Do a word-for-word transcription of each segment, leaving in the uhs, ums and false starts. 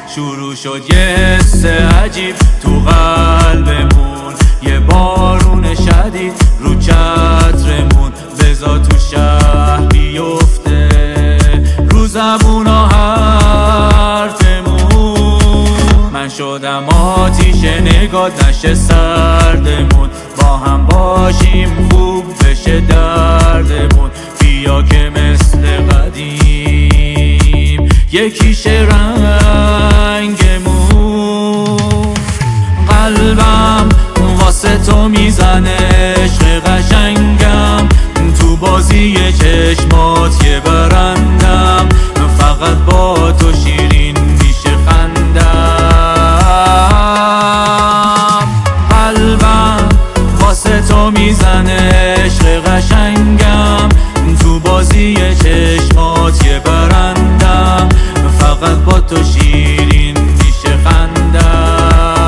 شروع شد یه حس عجیب تو قلبمون، یه بارون شدید رو چترمون، بذار تو شهر بیفته رو زبونا حرفمون. من شدم آتیش نگاه نشه سردمون، با هم باشیم خوب بشه دردمون. بیا که مثل قدیم یکیش رنگمون. قلبم واسه تو میزنه عشق قشنگم، تو بازی چشمات یه برندم، فقط با تو شیرین میشه خندم. قلبم واسه تو میزنه عشق قشنگم، تو بازی چشمات یه برندم، فقط با تو شیرین میشه خندم.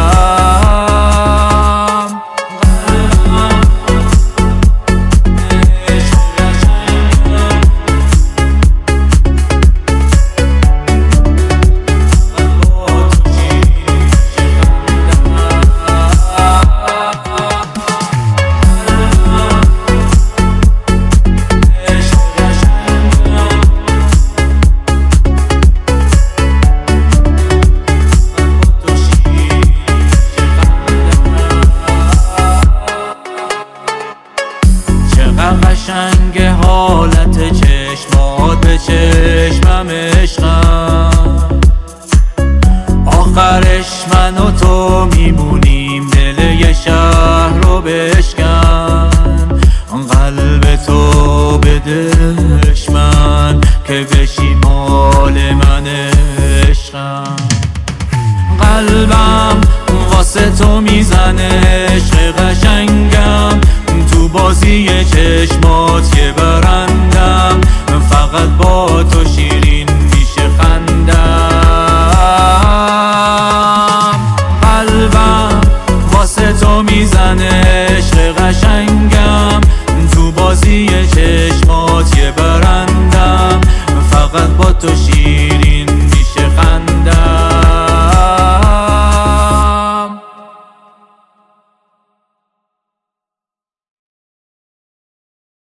قشنگ حالت چشمات به چشمم عشقم، آخرش من و تو میمونیم دل یه شهر رو بشکن. قلب تو بده من که بشی مال من عشقم. قلبم واسه تو میزنه عشق قشنگم، تو بازی چشمات یه برندم، فقط با تو شیرین میشه خندم. قلبم واسه تو میزنه عشق قشنگم، تو بازی چشمات یه برندم، فقط با تو شیرین